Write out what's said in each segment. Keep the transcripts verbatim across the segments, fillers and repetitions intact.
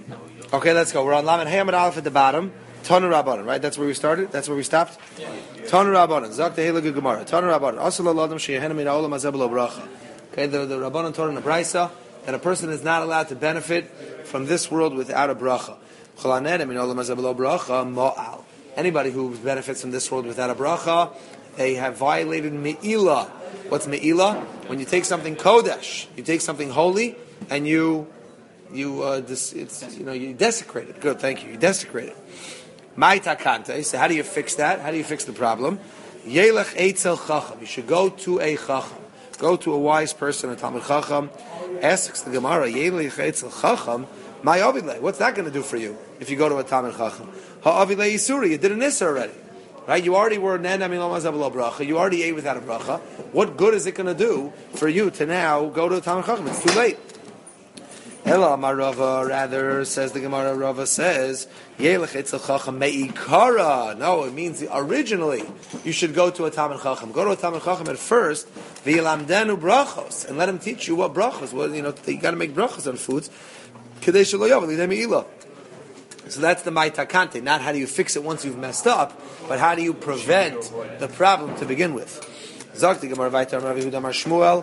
Okay, let's go. We're on Lamed Hamad Aleph at the bottom. Tanu Rabbanan, right? That's where we started? That's where we stopped? Tanu Rabbanan. Zak Tehillah Gemara. Tanu Rabbanan. Asal Adam Sheyehena Min Ha'olam Hazeh B'lo Bracha. Okay, the, the Rabbanan taught in the Brisa that a person is not allowed to benefit from this world without a bracha. Anybody who benefits from this world without a bracha, they have violated Me'ilah. What's Me'ilah? When you take something Kodesh, you take something holy, and you you uh, this, it's, you know you desecrate it. Good, thank you. You desecrate it. Ma'ita so how do you fix that? How do you fix the problem? Yelech eitzel chacham. You should go to a chacham. Go to a wise person, a Talmid Chacham. Asks the Gemara, Yelech eitzel chacham. My avilei. What's that going to do for you if you go to a Talmid Chacham? Ha'avilei yisuri. You did an issa already, right? You already were nen amilom hazeh b'lo bracha. You already ate without a bracha. What good is it going to do for you to now go to a Talmid Chacham? It's too late. Ela Amar Rava, rather, says the Gemara, Rava says, Yelech etzel chacham me'ikara. No, it means originally you should go to a Talmid Chacham. Go to a Talmid Chacham at first, v'yilamdenu brachos, and let him teach you what brachos. Well, you know, you got to make brachos on foods. Kedei shelo yavel lidei me'ilah. So that's the ma'ita, not how do you fix it once you've messed up, but how do you prevent the problem to begin with. Zok the Gemara vayter Rav Yehuda Amar Shmuel.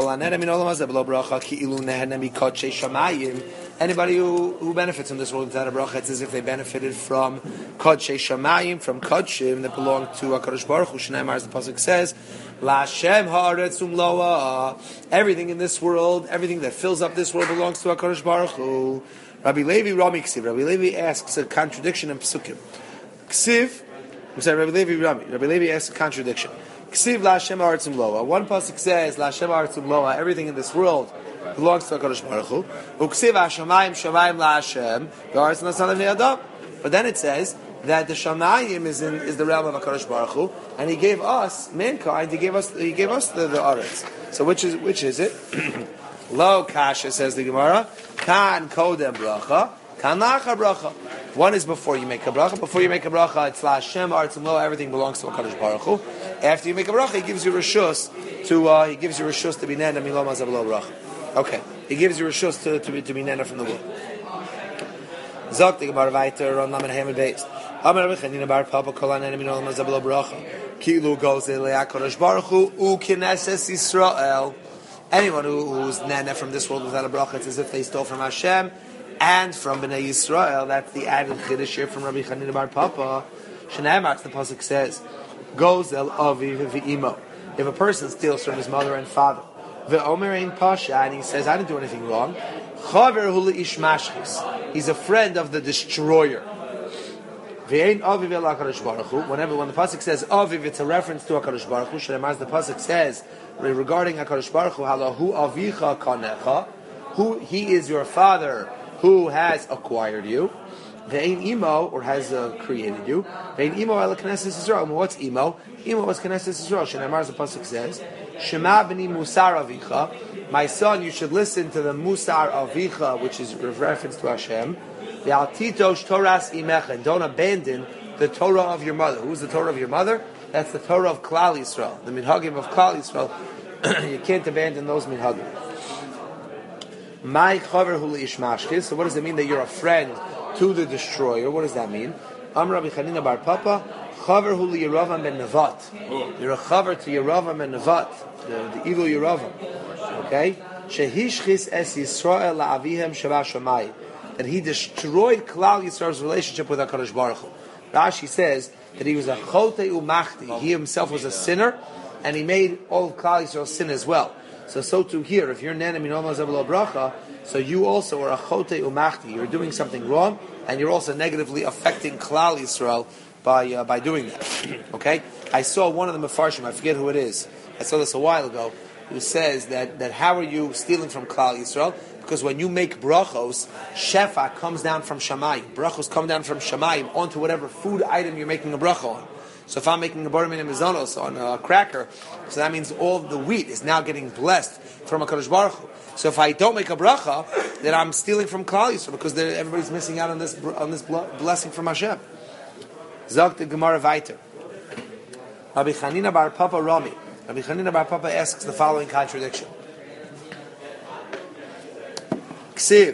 Anybody who, who benefits from this world without a bracha, it's as if they benefited from Kodshei Shamayim, from Kodshim that belong to HaKadosh Baruch Hu. Shneimar, as the pasuk says, La Hashem ha'aretz umloa. Everything in this world, everything that fills up this world belongs to HaKadosh Baruch Hu. Rabbi Levi Rami Ksiv. Rabbi Levi asks a contradiction in Pesukim. Ksiv, I'm sorry, Rabbi Levi Rami. Rabbi Levi asks a contradiction. Ksiv la Hashem ha'aretzum loa. One pasuk says la Hashem ha'aretzum loa. Everything in this world belongs to HaKadosh Baruch Hu. Uksiv hashamayim shamayim la Hashem v'ha'aretz nasan levnei adam. But then it says that the shamayim is in is the realm of HaKadosh Baruch Hu, and He gave us mankind. He gave us He gave us the, the aretz. So which is which is it? Lo kasha, says the Gemara. Kan kodem bracha. Kan lacha bracha. One is before you make a bracha. Before you make a bracha, it's la Hashem ha'aretzum loa. Everything belongs to HaKadosh Baruch Hu. After you make a bracha, He gives you reshus to uh, He gives you reshus to be nena milom hazeh b'lo bracha. Okay, He gives you reshus to to be to be nena from the womb. Zok the Gemara vayter on Lamed Hamad Beis. Amar Rabbi Chanina bar Papa kol nena milom hazeh b'lo bracha. Kilu goes elei HaKadosh Baruch Hu u knesses Yisrael. Anyone who, who's nena from this world without a bracha, it's as if they stole from Hashem and from Bnei Yisrael. That's the added chiddush here from Rabbi Chanina bar Papa. Shneimar, the pasuk says, goes el aviv v'imo. If a person steals from his mother and father, ve'omer ein pasha, and he says, I didn't do anything wrong, chaver hu leish mashchis. He's a friend of the destroyer. Ve'ein aviv el HaKadosh Baruch Hu. Whenever when the pasuk says aviv, it's a reference to HaKadosh Baruch Hu. Shneimar, the pasuk says regarding HaKadosh Baruch Hu, halahu avicha kanecha, who he is your father who has acquired you. Ve'ein imo, or has uh, created you. Ve'ein imo el knesses Yisrael. What's imo? Imo was knesses Yisrael. Shneimar, the pasuk says, Shema b'ni musar avicha. My son, you should listen to the musar avicha, which is a reference to Hashem. Ve'al titosh toras imecha. And don't abandon the Torah of your mother. Who's the Torah of your mother? That's the Torah of Klal Yisrael, the minhagim of Klal Yisrael. You can't abandon those minhagim. My chaver hu leish mashchis. So what does it mean that you're a friend to the destroyer? What does that mean? Am Rabbi Chanina bar Papa, chaver hu Yeravam ben Nevat. You're a chaver to Yeravam ben Nevat, the, the evil Yeravam. Okay? Shehishchis es Yisrael la'avihem sheba shamayim. That he destroyed Klal Yisrael's relationship with HaKadosh Baruch Hu. Rashi says that he was a chotei umachti. He himself was a sinner, and he made all of Klal Yisrael sin as well. So, so too here, if you're nena milom hazeh b'lo bracha, so you also are a chotei umachti. You're doing something wrong, and you're also negatively affecting Klal Yisrael by uh, by doing that. Okay, I saw one of the mefarshim. I forget who it is. I saw this a while ago. Who says that that how are you stealing from Klal Yisrael? Because when you make brachos, shefa comes down from shamayim. Brachos come down from shamayim onto whatever food item you're making a bracha on. So if I'm making a bar mitzvah mizanos on a cracker, so that means all the wheat is now getting blessed from a HaKadosh Baruch Hu. So if I don't make a bracha, then I'm stealing from Klal Yisrael because everybody's missing out on this on this blessing from Hashem. Zok the Gemara Vayter. Rabbi Chanina bar Papa Rami. Rabbi Chanina bar Papa asks the following contradiction. Ksiv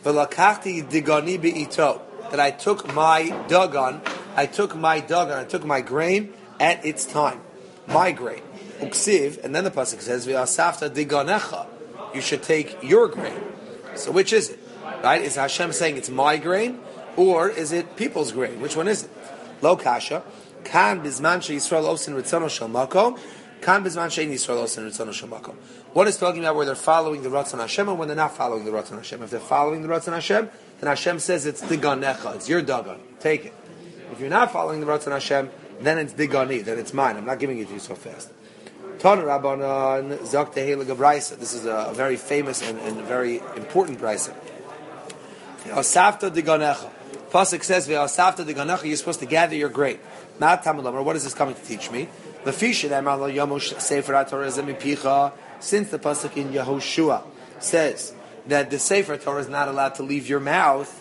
V'lakachti digani be'ito. That I took my dagan, I took my dagan, I took my grain at its time. My grain. Uksiv, and then the pasuk says, V'asafta diganecha. You should take your grain. So which is it? Right? Is Hashem saying it's my grain, or is it people's grain? Which one is it? Lo kasha. Kan bizman she Yisrael osin ritzono shel makom. Kan bizman she Yisrael osin ritzono shel makom. What is talking about where they're following the Ratzon Hashem and when they're not following the Ratzon Hashem? If they're following the Ratzon Hashem, then Hashem says it's diganecha, it's your dagan, take it. If you're not following the Ratzon Hashem, then it's digani, then it's mine. I'm not giving it to you so fast. Tana Rabbanan Zakte Heilige Brisa. This is a very famous and, and very important brisa. Asafta diganecha. Pasuk says, "Ve'asafta diganecha." You're supposed to gather your grain. Not Talmud. What is this coming to teach me? Lefisha Emar Yamosh Sefer HaTorah Zemipicha. Since the pasuk in Yehoshua says that the Sefer Torah is not allowed to leave your mouth,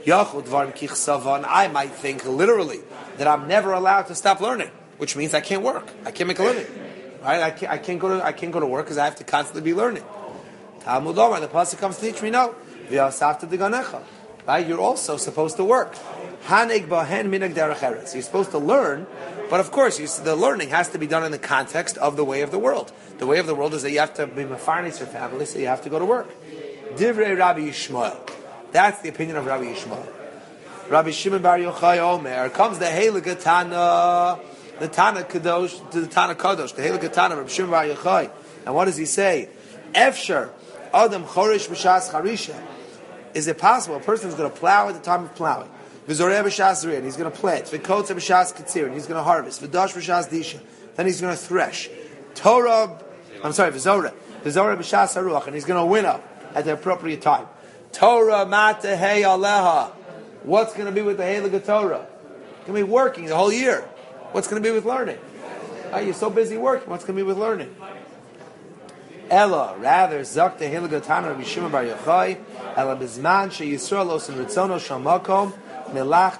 I might think literally that I'm never allowed to stop learning, which means I can't work. I can't make a living. Right? I can't, I can't go to I can't go to work because I have to constantly be learning. Talmud Omar, the pasuk comes to teach me no. Right? You're also supposed to work. You're supposed to learn, but of course, you, the learning has to be done in the context of the way of the world. The way of the world is that you have to be mefarnes your family, so you have to go to work. Divrei Rabbi Yishmael. That's the opinion of Rabbi Yishmael. Rabbi Shimon Bar Yochai Omer comes the Heilige Tana, the Tana Kadosh, to the Tana Kadosh, the Heilige Tana, Rabbi Shimon Bar Yochai. And what does he say? Efshar Adam Chorish B'Shas Charisha. Is it possible a person is going to plow at the time of plowing? V'zoreh b'shas zriyah, and he's going to plant. V'kotza b'shas katzir, and he's going to harvest. V'dash b'shas disha, then he's going to thresh. Torah, I'm sorry, v'zoreh, v'zoreh b'shas haruach, and he's going to winnow at the appropriate time. Torah matehei aleha. What's going to be with the Heilige Torah? It's going to be working the whole year. What's going to be with learning? Oh, you're so busy working. What's going to be with learning? Ella, rather, zak the Heilige Tana Rabbi Shimon Bar Yochai, ella bizman she Yisrael osin ritzono shel makom. If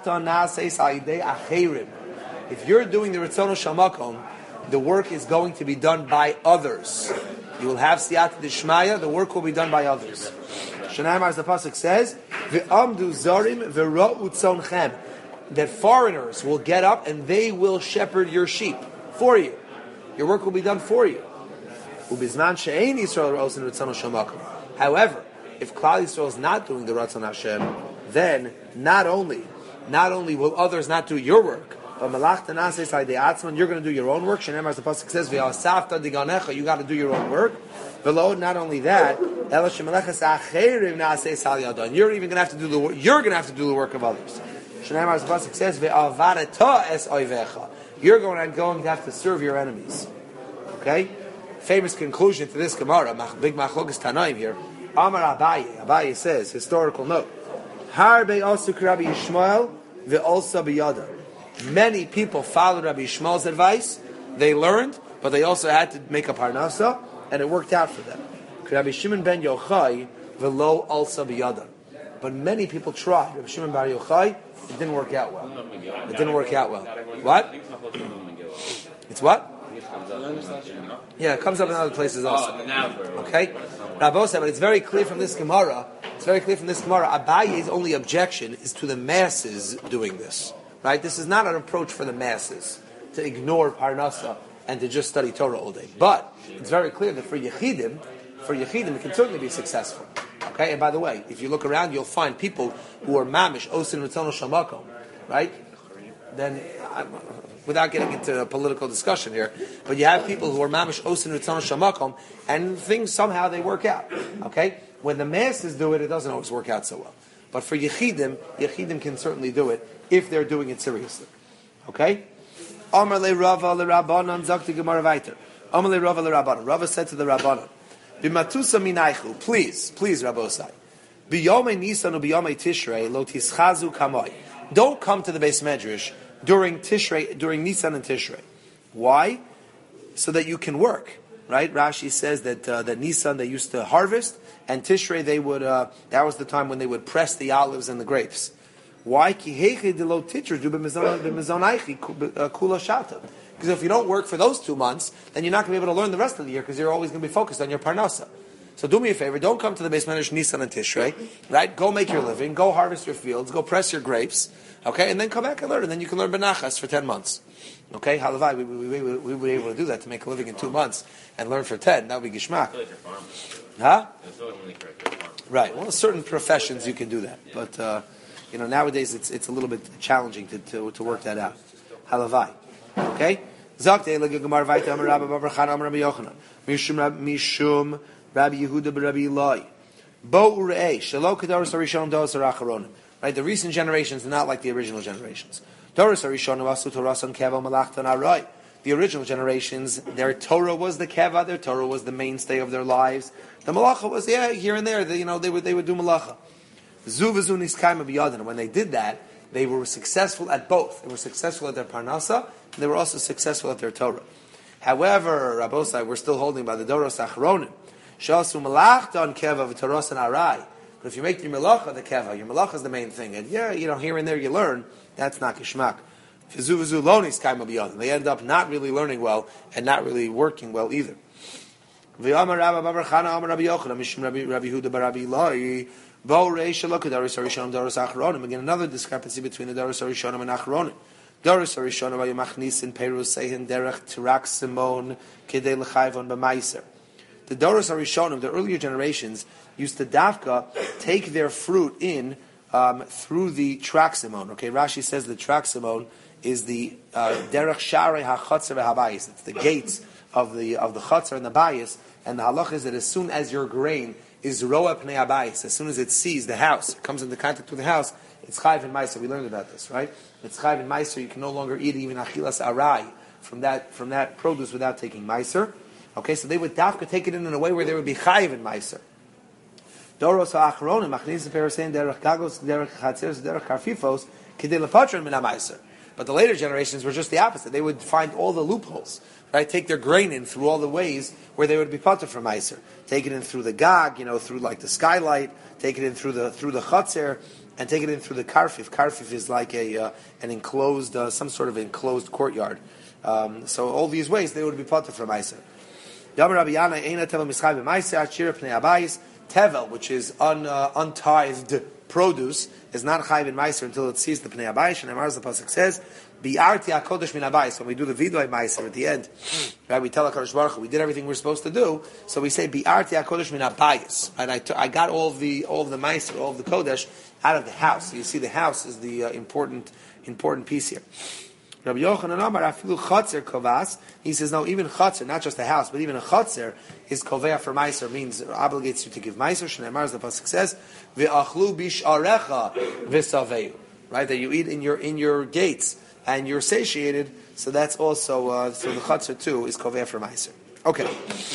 you're doing the Ritzono Shel Makom, the work is going to be done by others. You will have Siyata D'Shmaya, the work will be done by others. Shanaimar, as the pasuk says, V'amdu zarim v'ra'u tzonchem, that foreigners will get up and they will shepherd your sheep for you. Your work will be done for you. Ubizman she'ein Yisrael osin Ritzono Shel Makom. However, if Klal Yisrael is not doing the Ratzon Hashem, then not only, not only will others not do your work, but malachta naseis ha'idei atzman, you're going to do your own work. Shenemar, as the pasuk says, ve'asafta diganecha, you got to do your own work. V'lo, not only that, ela shemelechas acherim naseis ha'al yadan, you're even going to have to do the work. You're going to have to do the work of others. Shenemar, as the pasuk says, ve'avareta es oivecha, you're going to, going to have to serve your enemies. Okay, famous conclusion to this Gemara, big machlokas tanaim here. Amar Abaye, Abaye says, historical note. Harbe asuk Rabbi Yishmael ve'olsa biyada. Many people followed Rabbi Yishmael's advice. They learned, but they also had to make a parnasa, and it worked out for them. Rabbi Shimon ben Yochai ve'lo olsa biyada. But many people tried. Rabbi Shimon bar Yochai, it didn't work out well. It didn't work out well. What? It's what? Yeah, it comes up in other places also. Okay? Rabbi said, but it's very clear from this Gemara, it's very clear from this Gemara, Abaye's only objection is to the masses doing this. Right? This is not an approach for the masses to ignore Parnasa and to just study Torah all day. But it's very clear that for Yechidim, for Yechidim, it can certainly be successful. Okay? And by the way, if you look around, you'll find people who are mamish, osin ritzono shel makom, right? Then, I, without getting into a political discussion here, but you have people who are mamish osin ritzono shel makom, and things somehow they work out. Okay? When the masses do it, it doesn't always work out so well. But for Yechidim, Yechidim can certainly do it if they're doing it seriously. Okay? Amar le Rava le Rabbanan zakti Gemara weiter. Amar le Rava le Rabbanan. Rava said to the Rabbanan, B'matusa minaychu, please, please, Rabbosai, b'yomei Nisan u b'yomei Tishrei lo tischazu kamoi. Don't come to the Beis Medrash during Tishrei, during Nisan and Tishrei. Why? So that you can work. Right? Rashi says that uh, that Nisan they used to harvest, and Tishrei they would. Uh, that was the time when they would press the olives and the grapes. Why? Because if you don't work for those two months, then you're not going to be able to learn the rest of the year because you're always going to be focused on your parnasa. So do me a favor, don't come to the Beis Medrash Nisan and Tishrei, right? Go make your living, go harvest your fields, go press your grapes, okay? And then come back and learn, and then you can learn Benachas for ten months. Okay? Halavai, we, we, we, we, we would be able to do that, to make a living in two months and learn for ten. That would be Gishmak. Huh? Right. Well, certain professions you can do that. But, uh, you know, nowadays it's it's a little bit challenging to, to, to work that out. Halavai. Okay? Zakte le gemar vayta amar Rabbi Bar Khan amar Rabbi Yochanan. Mishum Mishum Rabbi Yehuda bar Rabbi Eloi. Bo urei shelo kedaros harishon dos haracharonim. Right? The recent generations are not like the original generations. Doros harishon asu torasan keva malachtan arai. The original generations, their Torah was the keva, their Torah was the mainstay of their lives. The malacha was, yeah, here and there, they, you know, they would they would do malacha. Zu v'zu niskaima b'yadin. When they did that, they were successful at both. They were successful at their parnasa, and they were also successful at their Torah. However, Rabbosai, we're still holding by the Doros Achronim. Shasu malachtan keva v'torasan arai. But if you make your malacha the keva, your malacha is the main thing. And yeah, you know, here and there you learn, that's not kishmak. They end up not really learning well and not really working well either. Again, another discrepancy between the Doros Harishonim and Achronim. Doros Harishonim are machnisin perus sehen derech tirak simon kedei lechayvon b'maiser. The Doros Harishonim, the earlier generations, used to dafka take their fruit in um, through the traximon. Okay, Rashi says the traximon is the derech sharei hachatzer v'habayis. It's the gates of the of the chatzer and the bayis. And the halach is that as soon as your grain is roa pnei habayis, as soon as it sees the house, it comes into contact with the house, it's chayv and meiser. We learned about this, right? It's chayv and meiser. You can no longer eat even achilas arai from that from that produce without taking meiser. Okay, so they would dafka take it in in a way where there would be chayv and meiser. Doros ha'achronim machnis perusein derech gagos derech chatzeres derech karfifos kedei lepatron min ha'meiser. But the later generations were just the opposite. They would find all the loopholes, right? Take their grain in through all the ways where they would be pater from meiser. Take it in through the gag, you know, through like the skylight. Take it in through the through the chatzer, and take it in through the karfif. Karfif is like a uh, an enclosed, uh, some sort of enclosed courtyard. Um, so all these ways they would be pater from meiser. Tevel, which is un, uh, untithed produce, is not chayv in meiser until it sees the pnei habayis. And Amar, the pasuk says, "Bi'arti hakodesh min habayis." When we do the vidui meiser at the end, right? We tell HaKadosh Baruch Hu, we did everything we're supposed to do. So we say, "Bi'arti hakodesh min habayis." And I, t- I got all of the all of the meiser, all of the kodesh out of the house. So you see, the house is the uh, important important piece here. Rabbi Yochanan Amar afilu chatzer kovas. He says no, even chatzer, not just a house, but even a chatzer is kovea for meiser, means obligates you to give meiser. Shneimar, as the pasuk says, ve'achlu bisharecha v'saveyu. Right, that you eat in your in your gates and you're satiated. So that's also uh, so the chatzer too is kovea for meiser. Okay.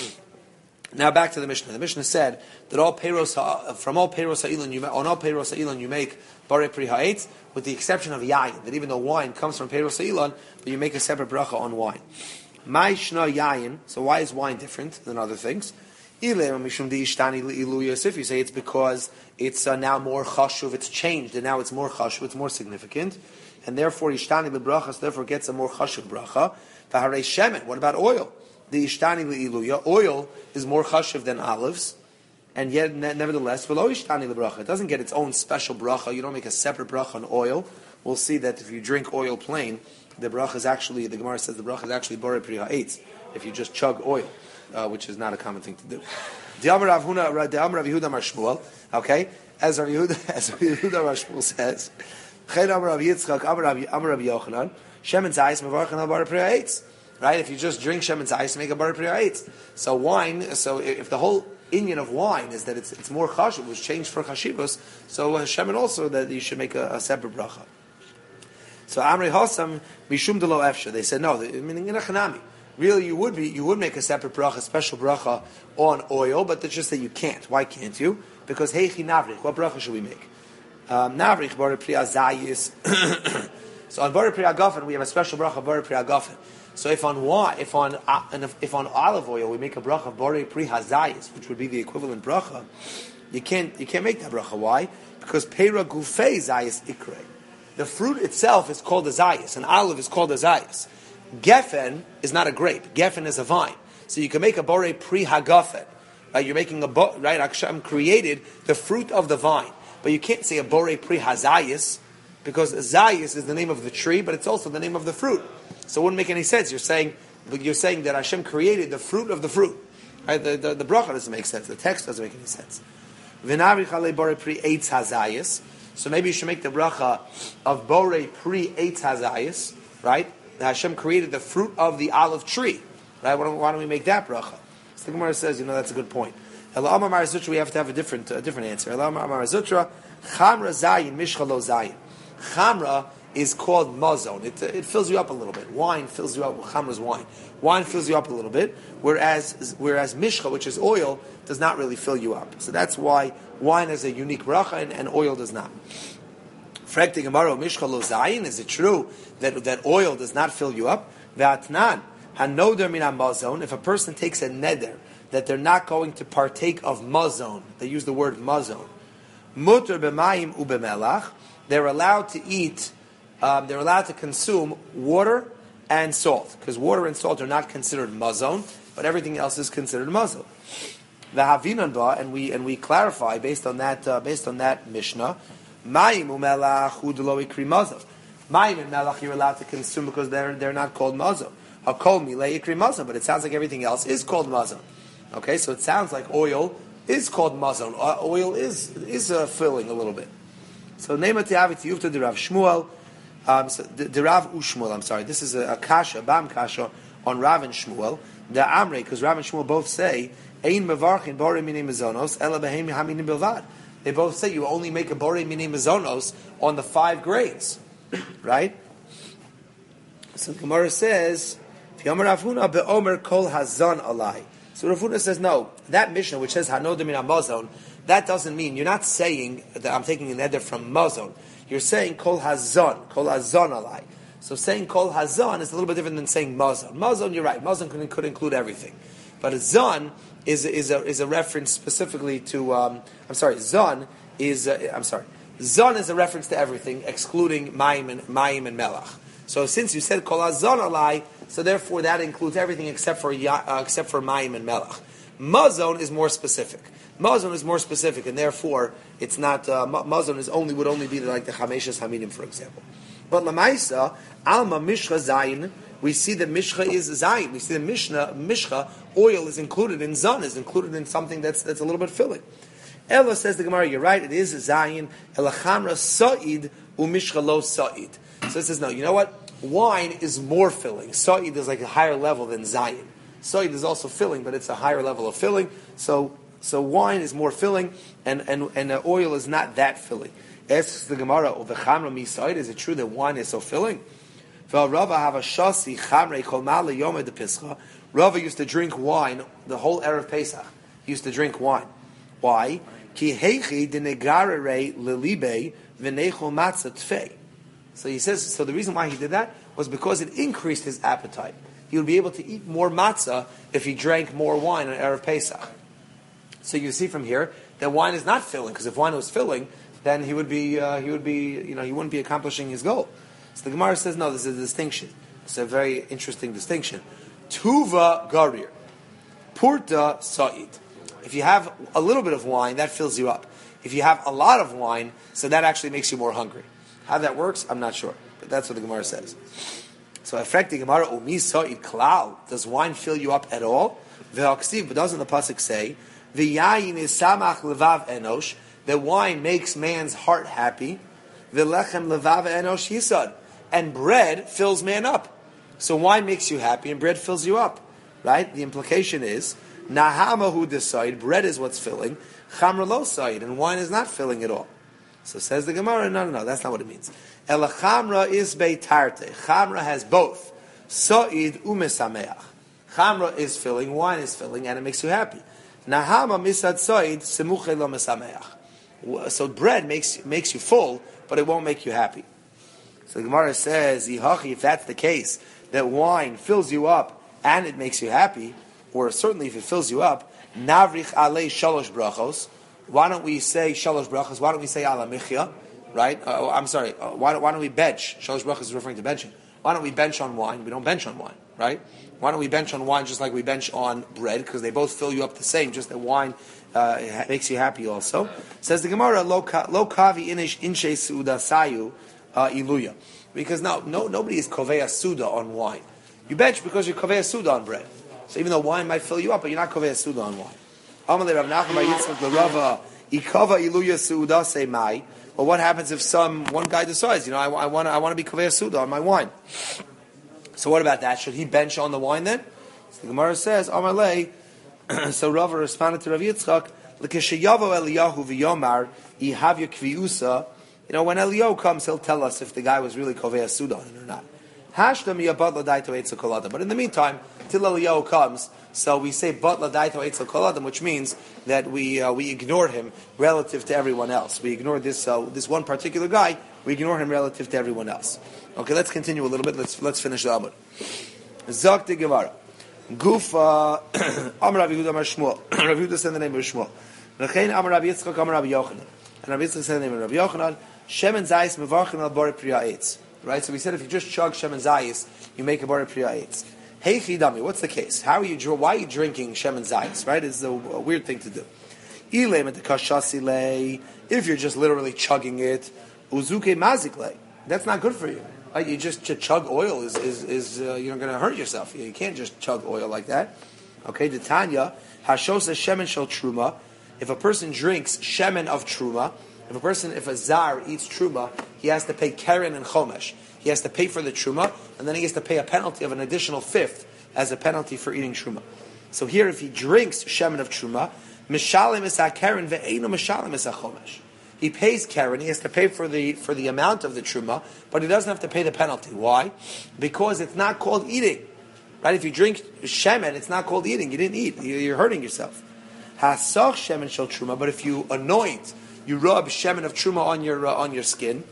Now back to the Mishnah. The Mishnah said that all peiros from all peiros ha'ilon you on all peiros ha'ilon you make barei pri ha'etz, with the exception of yayin. That even though wine comes from peiros ha'ilon, but you make a separate bracha on wine. Mai shna yayin. So why is wine different than other things? If you say it's because it's uh, now more chashuv, it's changed, and now it's more chashuv, it's more significant, and therefore ishtani lebrachas therefore gets a more chashuv bracha. V'harei shemen. What about oil? The ishtani le'iluya, oil is more chashuv than olives, and yet nevertheless, v'lo ishtani lebracha. It doesn't get its own special bracha. You don't make a separate bracha on oil. We'll see that if you drink oil plain, the bracha is actually, the Gemara says the bracha is actually borei pri ha'etz, if you just chug oil, uh, which is not a common thing to do. D'amar Rav Yehuda Amar Shmuel, okay, as Rav Yehuda, as Rav Yehuda Amar Shmuel says, Chen Amar Rav Yitzchak Amar Rav Yochanan, Shemen Zayis Mevarchan Al Borei Pri Ha'etz. Right? If you just drink Shemen Zayis, make a Borei Pri Ha'etz. So wine, so if the whole inyan of wine is that it's it's more chashuv, it was changed for chashivos, so uh, Shemen also that you should make a, a separate bracha. So Amrei Hossam Mishum Delo Efsha. They said no, meaning in a chanami. Really, you would be you would make a separate bracha, a special bracha on oil, but it's just that you can't. Why can't you? Because heichi navrich. What bracha should we make? Um, navrich Borei Pri Hazayis. So on Borei Pri Hagafen we have a special bracha Borei Pri Hagafen. So if on wine, if on uh, and if, if on olive oil we make a bracha Borei Pri Hazayis, which would be the equivalent bracha, you can't you can't make that bracha. Why? Because Peira Gufei Zayis Ikre. The fruit itself is called a zayis. An olive is called a zayis. Geffen is not a grape. Geffen is a vine. So you can make a borei pri hagafen. Right? You're making a bo- right. Hashem created the fruit of the vine, but you can't say a borei pri hazayis because zayis is the name of the tree, but it's also the name of the fruit. So it wouldn't make any sense. You're saying, but you're saying that Hashem created the fruit of the fruit. Right? The, the, the bracha doesn't make sense. The text doesn't make any sense. V'navri chalei borei pri eitz hazayis. So maybe you should make the bracha of borei pri eitz hazayis. Right? Hashem created the fruit of the olive tree. Right? Why don't, why don't we make that bracha? So the Gemara says, you know, that's a good point. Ela Amar Mar Zutra, we have to have a different, a different answer. Ela Amar Mar Zutra, Chamra Zayin, Mishcha Lo Zayin. Chamra is called mazon. It, it fills you up a little bit. Wine fills you up. Well, Chamra is wine. Wine fills you up a little bit, whereas whereas Mishcha, which is oil, does not really fill you up. So that's why wine is a unique bracha and, and oil does not. Frekti Gemara, Mishcha Lo Zayin, is it true that, that oil does not fill you up? Ve'atnan. Hanoder min mazon. If a person takes a neder that they're not going to partake of mazon, they use the word mazon. Muter b'mayim u'b'melach. They're allowed to eat. Um, they're allowed to consume water and salt because water and salt are not considered mazon, but everything else is considered mazon. V'havinan ba, and we and we clarify based on that uh, based on that mishnah. Mayim u'melach hu d'lo ikri mazon. Mayim and melach you're allowed to consume because they're they're not called mazon. Hakol milei ikri mazon, but it sounds like everything else is called mazon. Okay, so it sounds like oil is called mazon. Uh, oil is is uh, filling a little bit. So Neima Tiavit Yufta de Rav Shmuel, um, so the Rav Ushmuel. I'm sorry, this is a, a kasha, bam kasha on Rav and Shmuel. The Amrei, because Rav and Shmuel both say Ein mevarchin borei minei mezonos ela behem haminim bilvad. They both say you only make a borei minei mezonos on the five grains, right? So the Gemara says. So Rav Huna says, no, that Mishnah which says Hanoder min hamazon, that doesn't mean, you're not saying that I'm taking an eder from mazon. You're saying kol hazon, kol hazon alai. So saying kol hazon is a little bit different than saying mazon. Mazon, you're right, mazon could, could include everything. But a zon is, is, a, is a reference specifically to, um, I'm sorry, zon is, uh, I'm sorry, zon is a reference to everything, excluding mayim and, mayim and melach. So since you said kol hazon alai, so therefore that includes everything except for uh, except for mayim and melach. Mazon is more specific. Mazon is more specific, and therefore it's not. Uh, mazon is only would only be like the chameshes haminim, for example. But lamaisa alma mishcha zayin. We see that mishcha is zayin. We see the mishnah mishcha oil is included in zon, is included in something that's that's a little bit filling. Ella says the Gemara, you're right. It is zayin. Elachamra sa'id umishcha lo sa'id. So it says no. You know what? Wine is more filling. Sa'id is like a higher level than zayin. Sa'id is also filling, but it's a higher level of filling. So, so wine is more filling, and and and uh, oil is not that filling. Asks the Gemara, "O v'chamra mi sa'id? Is it true that wine is so filling?" Rava have a shasi chamrei kol ma'ale yom de pischa. Rava used to drink wine the whole erev Pesach. He used to drink wine. Why? Ki heichi denegarere lelibe v'nechol matzah tfei. So he says, so the reason why he did that was because it increased his appetite. He would be able to eat more matzah if he drank more wine on erev Pesach. So you see from here that wine is not filling, because if wine was filling, then he would be, uh, he would be, you know, he wouldn't be accomplishing his goal. So the Gemara says, no, this is a distinction. It's a very interesting distinction. Tuva garir, purta sa'id. If you have a little bit of wine, that fills you up. If you have a lot of wine, so that actually makes you more hungry. How that works, I'm not sure, but that's what the Gemara says. So, affecting Gemara, Umi sa'id klal, does wine fill you up at all? V'ha'ksiv, but doesn't the pasuk say, V'yayin is samach levav enosh, that wine makes man's heart happy, V'lechem levav enosh yisad, and bread fills man up. So wine makes you happy, and bread fills you up, right? The implication is, Nahamahu decide, bread is what's filling, Chamra lo sa'id, and wine is not filling at all. So says the Gemara, no, no, no, that's not what it means. Ela chamra is beitarte. Chamra has both. Sa'id umesameach. Chamra is filling, wine is filling, and it makes you happy. Nahama misad sa'id semuche lo mesameach. So bread makes makes you full, but it won't make you happy. So the Gemara says, if that's the case, that wine fills you up and it makes you happy, or certainly if it fills you up, navrich alei shalosh brachos. Why don't we say shalosh brachos? Why don't we say ala michya? Right? Uh, I'm sorry. Uh, why, don't, why don't we bench? Shalosh brachos is referring to benching. Why don't we bench on wine? We don't bench on wine, right? Why don't we bench on wine just like we bench on bread? Because they both fill you up the same, just that wine uh, makes you happy also. Says the Gemara, lo kavi inshe suda sayu iluya. Because no, no, nobody is kovea suda on wine. You bench because you're kovea suda on bread. So even though wine might fill you up, but you're not kovea suda on wine. Amalei Rav Nachman bar Yitzchak l'Rava ikava iluya suda say mai. Well, what happens if some one guy decides, you know, I, I want I want to be kovea suda on my wine? So what about that? Should he bench on the wine then? So the Gemara says, Amalei. So Rav responded to Rav Yitzchak, l'kesheyavo Eliyahu v'yomar ihavya kviusa. You know, when Eliyahu comes, he'll tell us if the guy was really kovea suda on it or not. Hashtam yabad l'daito eitzel kol adam. But in the meantime, till Eliyahu comes, so we say bad l'daito eitzel kol adam, which means that we uh, we ignored him relative to everyone else. We ignored this uh, this one particular guy. We ignore him relative to everyone else. Okay, let's continue a little bit. Let's let's finish the Amud. Zok de Gemara. Gufa Amar Rav Yehuda Amar Shmuel. Rav Yehuda said the name of Shmuel. Nechein Amar Rav Yitzchak Amar Rav Yochanan. And Rav Yitzchak said the name of Rav Yochanan. Shemen Zayis mevarchen al bore priya eitz. Right. So we said if you just chug Shemen Zayis, you make a bore priya eitz. Hey Chidami, what's the case? How are you? Why are you drinking Shemen Zayis? Right. It's a, a weird thing to do. Ilem at the kashasile. If you're just literally chugging it, uzuke maziklei. That's not good for you. Right? You just to chug oil is is, is uh, you're going to hurt yourself. You can't just chug oil like that. Okay, the Tanya hashosa shemen shel truma. If a person drinks shemen of truma, if a person, if a zar eats truma, he has to pay keren and chomesh. He has to pay for the truma, and then he has to pay a penalty of an additional fifth as a penalty for eating truma. So here, if he drinks shemen of truma, mishalim is a keren ve'eino mishalim is a chomesh. He pays keren. He has to pay for the for the amount of the truma, but he doesn't have to pay the penalty. Why? Because it's not called eating, right? If you drink shemen, it's not called eating. You didn't eat. You're hurting yourself. Hasach shemen shel truma. But if you anoint, you rub shemen of truma on your uh, on your skin,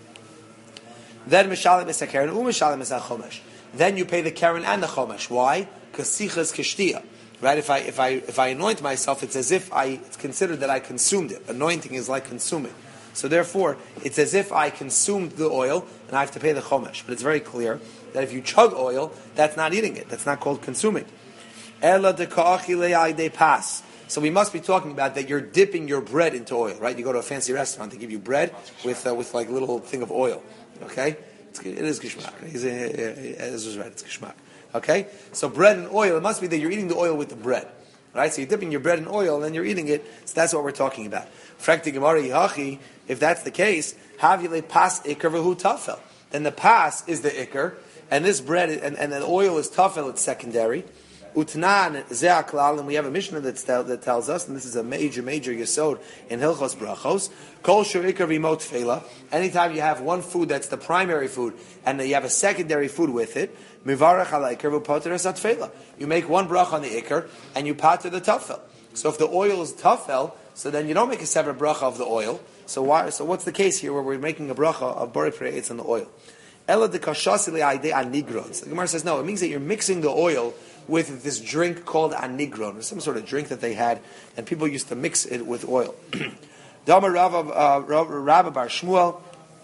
then mishalim is a keren, u'mishalim is a chomesh. Then you pay the keren and the chomesh. Why? Because sichas kishtia. Right? If I if I if I anoint myself, it's as if I it's considered that I consumed it. Anointing is like consuming. So therefore, it's as if I consumed the oil, and I have to pay the chomesh. But it's very clear that if you chug oil, that's not eating it. That's not called consuming. Ela de ka'achilei de pas. So we must be talking about that you're dipping your bread into oil, right? You go to a fancy restaurant, they give you bread with uh, with like a little thing of oil. Okay, it's, it is geschmack. This is right. It's geschmack. Okay, so bread and oil. It must be that you're eating the oil with the bread. Right, so you're dipping your bread in oil and then you're eating it. So that's what we're talking about. Frakti Gemara Yihachi. If that's the case, havile pas ikar v'hu tafel. Then the pas is the ikar, and this bread and, and the oil is tafel. It's secondary. Utnan ze'aklal, and we have a Mishnah that, tell, that tells us, and this is a major, major yesod in Hilchos Brachos. Kol shur ikar v'mo tefela. Anytime you have one food that's the primary food, and you have a secondary food with it, mivarach ala ikar v'poter es atfela. You make one brach on the ikar, and you pater the tafel. So if the oil is tafel, so then you don't make a separate bracha of the oil. So why? So what's the case here where we're making a bracha of borei priya eitz on the oil? Ela de kashasili aide anigron. So the Gemara says no. It means that you're mixing the oil with this drink called anigron, or some sort of drink that they had, and people used to mix it with oil. Dama Rabba Bar Shmuel,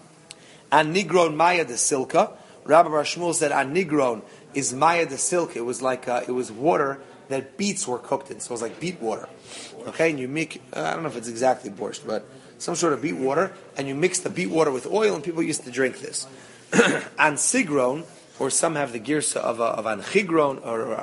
anigron maya de silka. Rabba Bar Shmuel said anigron is maya de silka. It was like uh, it was water that beets were cooked in, so it was like beet water. Okay, and you make uh, I don't know if it's exactly borscht, but some sort of beet water, and you mix the beet water with oil, and people used to drink this. And sigron, or some have the girsa of, uh, of anchigron, or, or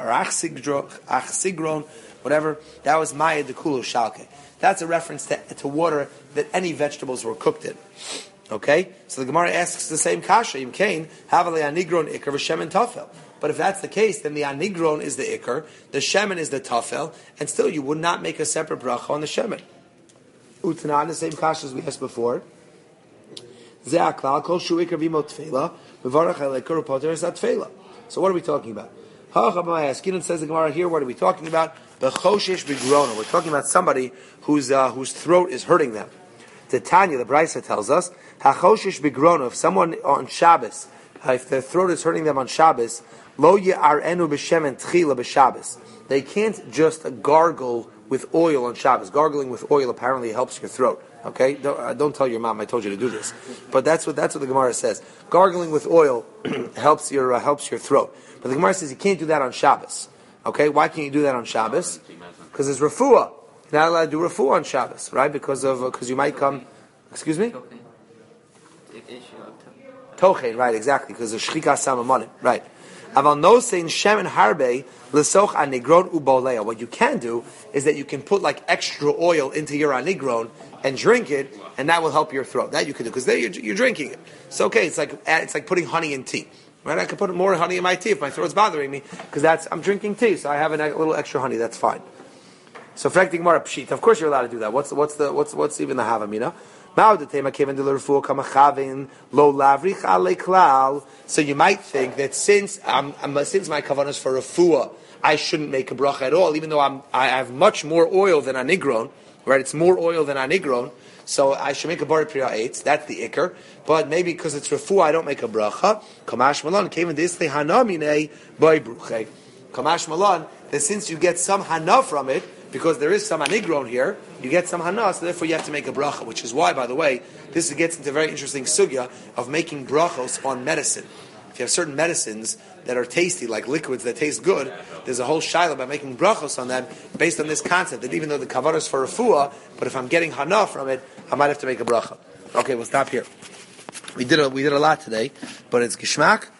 achsigron, whatever, that was maya de kulu shalke. That's a reference to, to water that any vegetables were cooked in. Okay? So the Gemara asks the same kasha, Im kain, havale anigron ikar v'shemen tafel. But if that's the case, then the anigron is the ikar, the shemen is the tafel, and still you would not make a separate bracha on the shemen. Utanan, the same kasha as we asked before. So what are we talking about? It says the Gemara here, what are we talking about? We're talking about somebody whose uh, whose throat is hurting them. The Tanya, the Brisa tells us, if someone on Shabbos, if their throat is hurting them on Shabbos, they can't just gargle with oil on Shabbos. Gargling with oil apparently helps your throat. Okay, don't, uh, don't tell your mom I told you to do this, but that's what that's what the Gemara says. Gargling with oil helps your uh, helps your throat. But the Gemara says you can't do that on Shabbos. Okay, why can't you do that on Shabbos? Because it's refuah. You're not allowed to do refuah on Shabbos, right? Because of because uh, you might come. Excuse me. Tochein, right? Exactly, because of shchika samamonim, right? Aval no sein shemen harbe lesoch anigron ubolea. What you can do is that you can put like extra oil into your anigron and drink it, and that will help your throat. That you can do because there you're, you're drinking it. It's okay. It's like it's like putting honey in tea, right? I can put more honey in my tea if my throat's bothering me because that's I'm drinking tea, so I have a little extra honey. That's fine. So frekting gemara pshit. Of course you're allowed to do that. What's the, what's the what's what's even the havamina? So you might think that since um, since my kavanah is for refuah, I shouldn't make a bracha at all, even though I'm I have much more oil than anigron, right? It's more oil than anigron, so I should make a bar priya eitz. That's the ikr. But maybe because it's refuah, I don't make a bracha. Kamash malan came in this hanamine by bruche. Kamash malan that since you get some hana from it, because there is some anigron here, you get some hana, so therefore you have to make a bracha, which is why, by the way, this gets into a very interesting sugya of making brachos on medicine. If you have certain medicines that are tasty, like liquids that taste good, there's a whole shaila about making brachos on them based on this concept that even though the kavanah is for refuah, but if I'm getting hana from it, I might have to make a bracha. Okay, we'll stop here. We did a, we did a lot today, but it's gishmak.